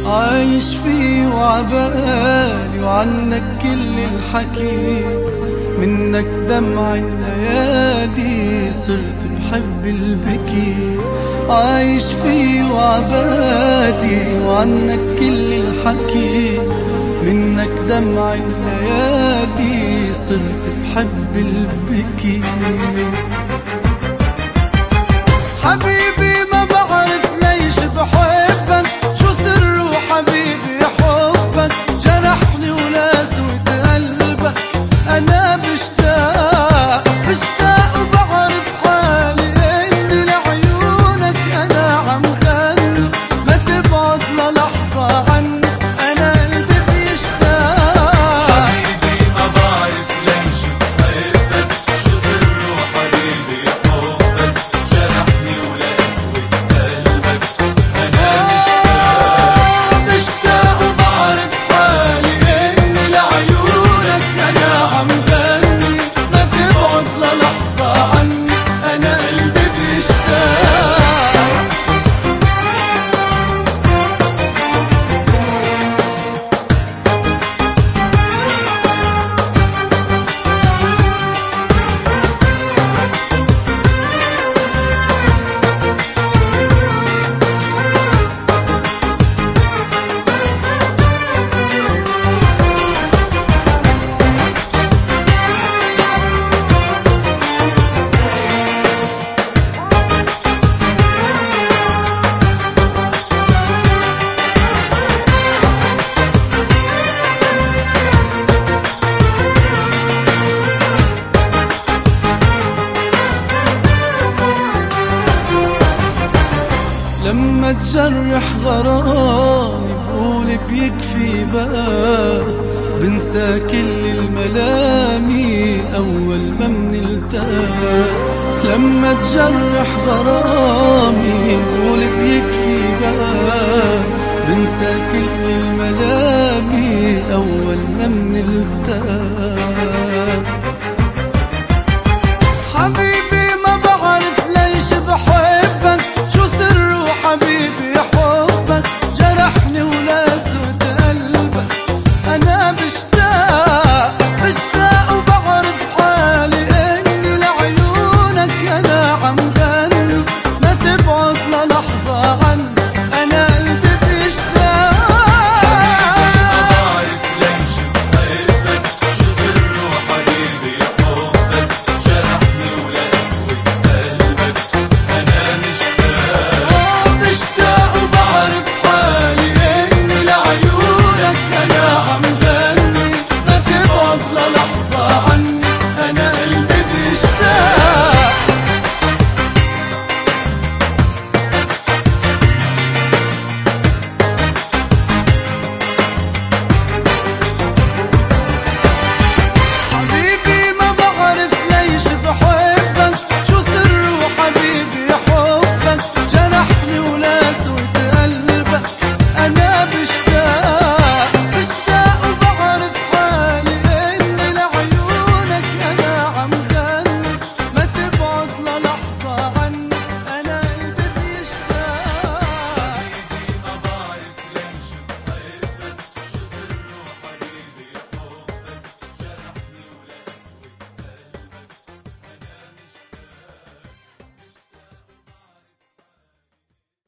عايش فيه وعبالي وعنك كل الحكي، منك دمع الليالي صرت بحب البكي. عايش فيه وعبالي وعنك كل الحكي، منك دمع الليالي صرت بحب البكي. حبيبي ما بعرف ليش بحبك، شو سر حبيبي حبك، جرحني وناسوت قلبك. أنا بشتاق وبعرف حالي إني لعيونك أنا عم غني، ما تبعد للحظة عني أنا قلبي بيشتاق. حبيبي ما بعرف ليش بحبك، شو سر حبيبي حبك، جرحني ولقسوة قلبك. أنا بشتاق وبعرف حالي إني لعيونك أنا عم غني، ما تبعد للحظة عني أنا قلبي بيشتاق. لما تجرح غرامي بقول بيكفي بقى، بنسى كل الملامي أول ما منلتقى. لما تجرح غرامي بقول بيكفي بقى، بنسى كل الملامي أول ما منلتقى.